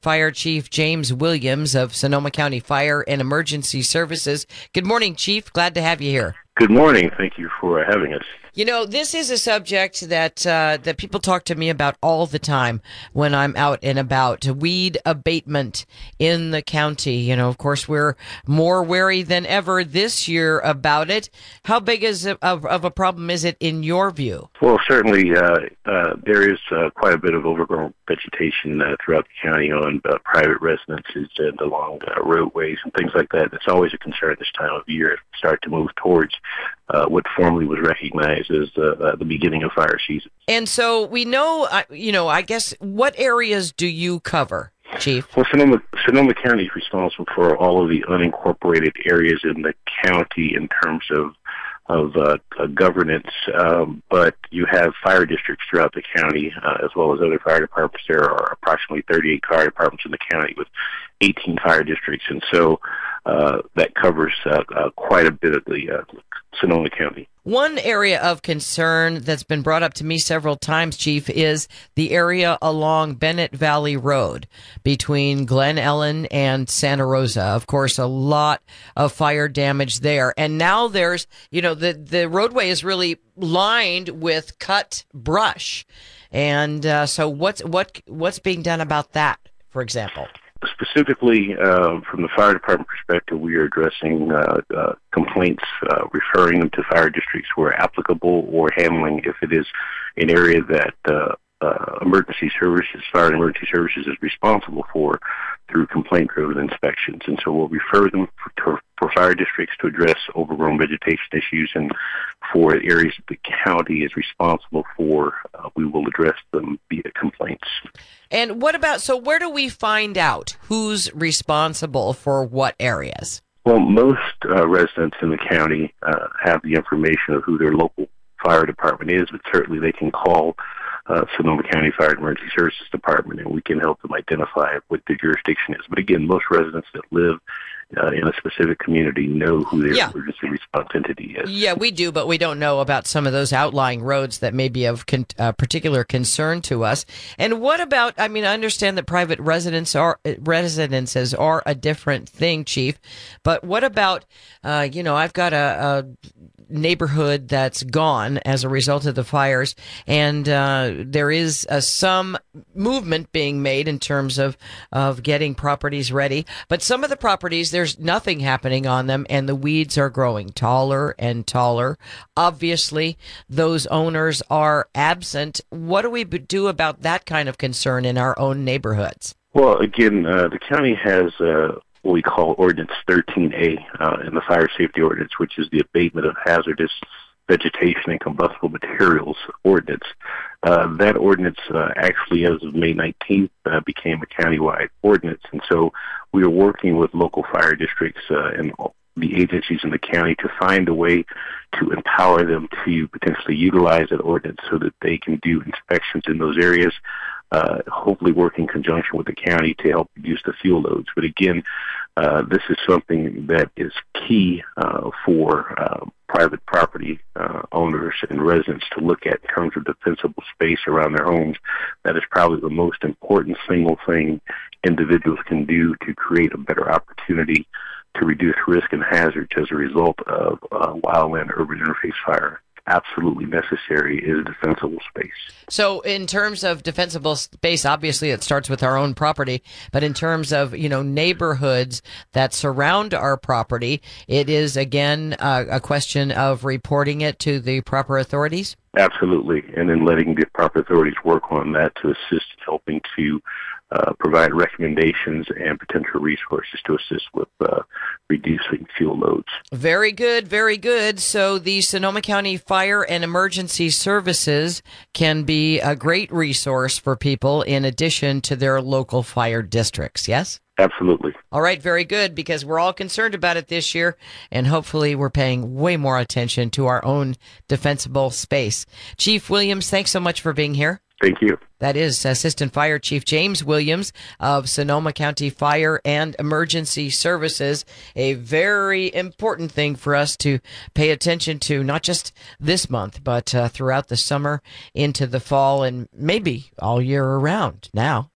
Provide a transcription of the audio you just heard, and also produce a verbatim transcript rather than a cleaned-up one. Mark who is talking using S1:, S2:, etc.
S1: Fire Chief James Williams of Sonoma County Fire and Emergency Services. Good morning, Chief. Glad to have you here.
S2: Good morning. Thank you for having us.
S1: You know, this is a subject that uh, that people talk to me about all the time when I'm out and about. Weed abatement in the county. You know, of course, we're more wary than ever this year about it. How big is it, of, of a problem is it in your view?
S2: Well, certainly uh, uh, there is uh, quite a bit of overgrown vegetation uh, throughout the county on uh, private residences and along uh, roadways and things like that. It's always a concern this time of year as we start to move towards uh, what formerly was recognized as uh, uh, the beginning of fire season.
S1: And so we know, uh, you know, I guess, what areas do you cover, Chief?
S2: Well, Sonoma, Sonoma County is responsible for all of the unincorporated areas in the county in terms of of uh, uh, governance, um, but you have fire districts throughout the county, uh, as well as other fire departments. There are approximately thirty-eight fire departments in the county with eighteen fire districts, and so uh, that covers uh, uh, quite a bit of the uh, Sonoma County.
S1: One area of concern that's been brought up to me several times, Chief, is the area along Bennett Valley Road between Glen Ellen and Santa Rosa. Of course, a lot of fire damage there. And now there's, you know, the, the roadway is really lined with cut brush. And uh, so what's, what, what's being done about that, for example?
S2: Specifically, uh, from the fire department perspective, we are addressing uh, uh, complaints, uh, referring them to fire districts where applicable, or handling if it is an area that uh, uh, emergency services, fire and emergency services is responsible for through complaint-driven inspections. And so we'll refer them for, for fire districts to address overgrown vegetation issues, and for areas that the county is responsible for, uh, we will address them via complaints.
S1: And what about, so where do we find out who's responsible for what areas?
S2: Well, most uh, residents in the county uh, have the information of who their local fire department is, but certainly they can call uh, Sonoma County Fire and Emergency Services Department, and we can help them identify what the jurisdiction is. But again, most residents that live Uh, in a specific community know who their yeah. emergency response entity is.
S1: Yeah, we do, but we don't know about some of those outlying roads that may be of con- uh, particular concern to us. And what about, I mean, I understand that private residents are, residences are a different thing, Chief, but what about, uh, you know, I've got a, a neighborhood that's gone as a result of the fires, and uh, there is uh, some movement being made in terms of, of getting properties ready, but some of the properties, there's nothing happening on them, and the weeds are growing taller and taller. Obviously, those owners are absent. What do we do about that kind of concern in our own neighborhoods?
S2: Well, again, uh, the county has uh, what we call Ordinance thirteen A uh, in the Fire Safety Ordinance, which is the abatement of hazardous vegetation and combustible materials ordinance. Uh, that ordinance uh, actually, as of May nineteenth, uh, became a countywide ordinance, and so we are working with local fire districts uh, and the agencies in the county to find a way to empower them to potentially utilize that ordinance so that they can do inspections in those areas, uh, hopefully work in conjunction with the county to help reduce the fuel loads. But again, uh, this is something that is key uh, for uh, private property uh, owners and residents to look at in terms of defensible space around their homes. That is probably the most important single thing individuals can do to create a better opportunity to reduce risk and hazards as a result of uh, wildland-urban interface fire. Absolutely necessary is defensible space.
S1: So in terms of defensible space, obviously it starts with our own property, but in terms of, you know, neighborhoods that surround our property, it is, again, uh, a question of reporting it to the proper authorities?
S2: Absolutely, and then letting the proper authorities work on that to assist in helping to uh, provide recommendations and potential resources to assist with uh, reducing fuel loads.
S1: Very good, very good. So the Sonoma County Fire and Emergency Services can be a great resource for people in addition to their local fire districts, yes?
S2: Absolutely.
S1: All right, very good, because we're all concerned about it this year, and hopefully we're paying way more attention to our own defensible space. Chief Williams, thanks so much for being here.
S2: Thank you.
S1: That is Assistant Fire Chief James Williams of Sonoma County Fire and Emergency Services. A very important thing for us to pay attention to, not just this month, but uh, throughout the summer into the fall and maybe all year around now.